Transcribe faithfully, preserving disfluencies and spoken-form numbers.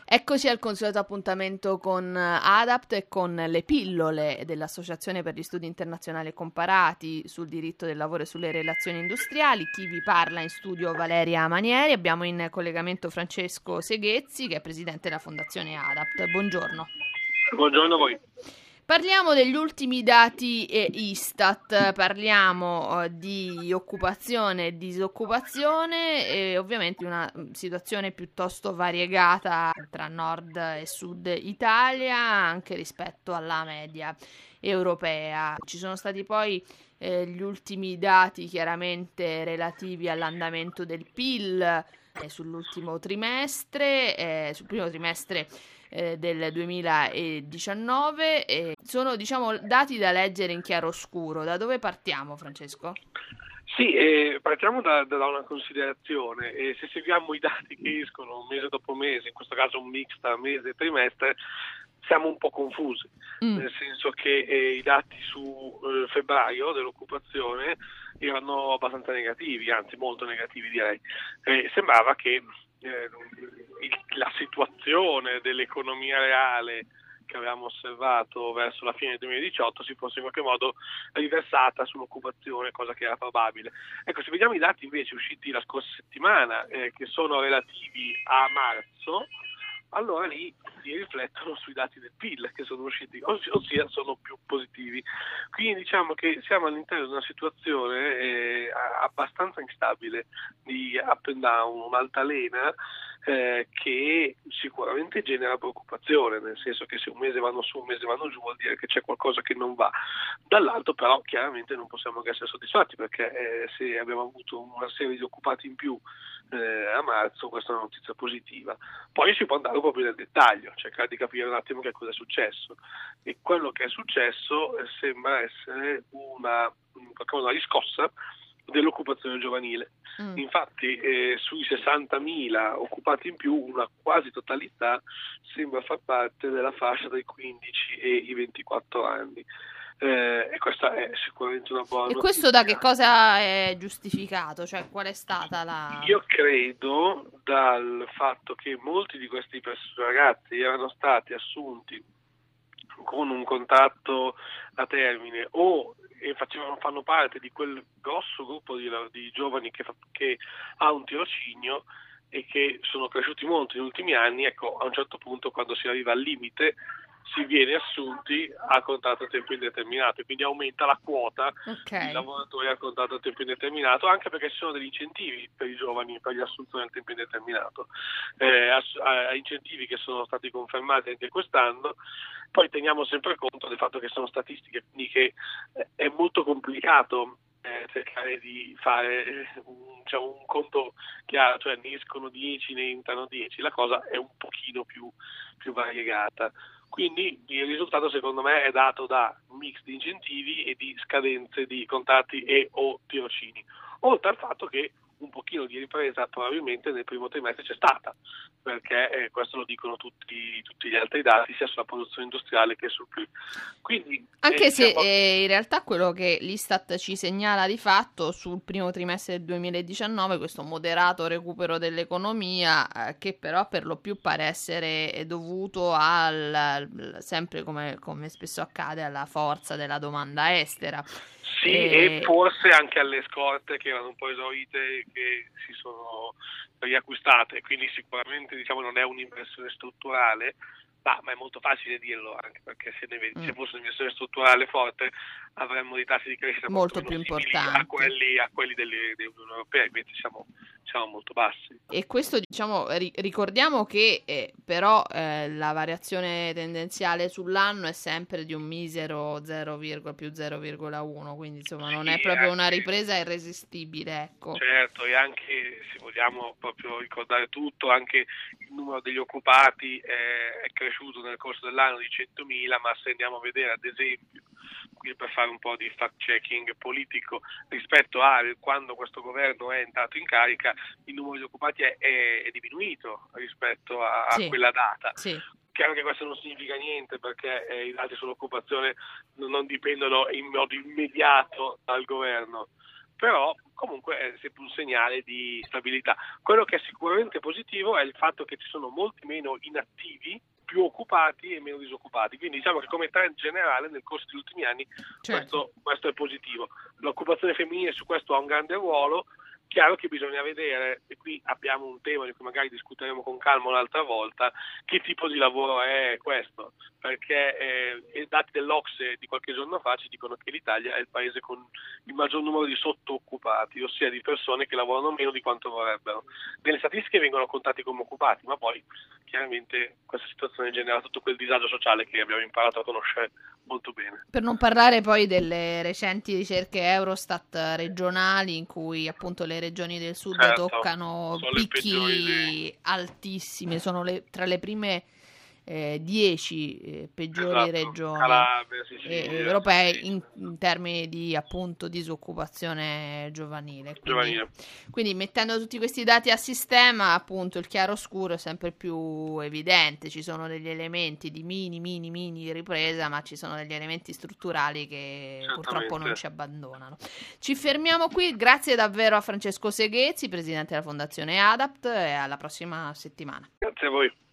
Eccoci al consueto appuntamento con ADAPT e con le pillole dell'Associazione per gli Studi Internazionali Comparati sul diritto del lavoro e sulle relazioni industriali. Chi vi parla in studio Valeria Manieri. Abbiamo in collegamento Francesco Seghezzi, che è presidente della Fondazione ADAPT. Buongiorno. Buongiorno a voi. Parliamo degli ultimi dati eh, Istat, parliamo eh, di occupazione e disoccupazione e ovviamente una situazione piuttosto variegata tra nord e sud Italia, anche rispetto alla media europea. Ci sono stati poi eh, gli ultimi dati chiaramente relativi all'andamento del P I L eh, sull'ultimo trimestre, eh, sul primo trimestre Eh, del duemiladiciannove e sono diciamo dati da leggere in chiaroscuro. Da dove partiamo, Francesco? Sì, eh, partiamo da, da una considerazione. Eh, se seguiamo i dati che escono mese dopo mese, in questo caso un mix tra mese e trimestre, siamo un po' confusi, mm. nel senso che eh, i dati su eh, febbraio dell'occupazione erano abbastanza negativi, anzi molto negativi direi. Eh, sembrava che eh, la situazione dell'economia reale che avevamo osservato verso la fine del duemiladiciotto si fosse in qualche modo riversata sull'occupazione, cosa che era probabile. Ecco, se vediamo i dati invece usciti la scorsa settimana, eh, che sono relativi a marzo, allora lì si riflettono sui dati del P I L che sono usciti, ossia sono più positivi. Quindi diciamo che siamo all'interno di una situazione eh, abbastanza instabile di up and down, un'altalena eh, che sicuramente genera preoccupazione, nel senso che se un mese vanno su, un mese vanno giù, vuol dire che c'è qualcosa che non va. Dall'altro però chiaramente non possiamo che essere soddisfatti, perché eh, se abbiamo avuto una serie di occupati in più eh, a marzo, questa è una notizia positiva. Poi si può andare un po' più nel dettaglio, cercare di capire un attimo che cosa è successo, e quello che è successo eh, sembra essere una, una riscossa dell'occupazione giovanile. Mm. Infatti eh, sui sessantamila occupati in più, una quasi totalità sembra far parte della fascia dai quindici e i ventiquattro anni. Eh, e questa è sicuramente una buona notizia. E questo da che cosa è giustificato? Cioè, qual è stata la... Io credo dal fatto che molti di questi ragazzi erano stati assunti con un contratto a termine o e facevano, fanno parte di quel grosso gruppo di, di giovani che, fa, che ha un tirocinio e che sono cresciuti molto negli ultimi anni. Ecco, a un certo punto, quando si arriva al limite, si viene assunti a contratto a tempo indeterminato, e quindi aumenta la quota okay. di lavoratori a contratto a tempo indeterminato, anche perché ci sono degli incentivi per i giovani per gli assunzioni a tempo indeterminato, eh, ass- a- incentivi che sono stati confermati anche quest'anno. Poi teniamo sempre conto del fatto che sono statistiche, quindi che eh, è molto complicato eh, cercare di fare un, cioè, un conto chiaro, cioè ne escono dieci, ne entrano dieci, la cosa è un pochino più, più variegata. Quindi il risultato secondo me è dato da un mix di incentivi e di scadenze di contratti e o tirocini, oltre al fatto che un pochino di ripresa probabilmente nel primo trimestre c'è stata, perché eh, questo lo dicono tutti, tutti gli altri dati, sia sulla produzione industriale che sul P I L. Quindi, anche eh, se diciamo... eh, in realtà quello che l'Istat ci segnala di fatto sul primo trimestre del duemiladiciannove, questo moderato recupero dell'economia, eh, che però per lo più pare essere dovuto al, al sempre come, come spesso accade, alla forza della domanda estera. Sì, e... e forse anche alle scorte che erano un po' esaurite e che si sono riacquistate, quindi sicuramente diciamo non è un'inversione strutturale, ma, ma è molto facile dirlo, anche perché se, ne, mm. se fosse un'inversione strutturale forte avremmo dei tassi di crescita molto più importanti a quelli, a quelli delle, dell'Unione Europea, invece siamo, siamo molto bassi. E questo diciamo ri- ricordiamo che eh, però eh, la variazione tendenziale sull'anno è sempre di un misero zero, più zero virgola uno, quindi insomma non sì, è proprio anche, una ripresa irresistibile, ecco. Certo, e anche se vogliamo proprio ricordare tutto, anche il numero degli occupati è, è cresciuto nel corso dell'anno di centomila, ma se andiamo a vedere ad esempio, qui per fare un po' di fact checking politico, rispetto a quando questo governo è entrato in carica, il numero di occupati è, è, è diminuito rispetto a, a sì, quella data. Sì. Chiaro che questo non significa niente, perché eh, i dati sull'occupazione non, non dipendono in modo immediato dal governo, però comunque è sempre un segnale di stabilità. Quello che è sicuramente positivo è il fatto che ci sono molti meno inattivi, più occupati e meno disoccupati, quindi diciamo che come trend generale nel corso degli ultimi anni certo. questo, questo è positivo. L'occupazione femminile su questo ha un grande ruolo. Chiaro che bisogna vedere, e qui abbiamo un tema di cui magari discuteremo con calma un'altra volta, che tipo di lavoro è questo, perché eh, i dati dell'Ocse di qualche giorno fa ci dicono che l'Italia è il paese con il maggior numero di sottooccupati, ossia di persone che lavorano meno di quanto vorrebbero. Nelle statistiche vengono contati come occupati, ma poi chiaramente questa situazione genera tutto quel disagio sociale che abbiamo imparato a conoscere molto bene. Per non parlare poi delle recenti ricerche Eurostat regionali in cui appunto le regioni del sud certo, toccano picchi altissimi, sono le, tra le prime eh, dieci eh, peggiori esatto, regioni Calabria, Sicilia, eh, europee in, in termini di appunto disoccupazione giovanile. Quindi, giovanile. quindi mettendo tutti questi dati a sistema, appunto il chiaroscuro è sempre più evidente, ci sono degli elementi di mini mini mini ripresa, ma ci sono degli elementi strutturali che Certamente. purtroppo non ci abbandonano. Ci fermiamo qui, grazie davvero a Francesco Seghezzi, presidente della Fondazione ADAPT, e alla prossima settimana. Grazie a voi.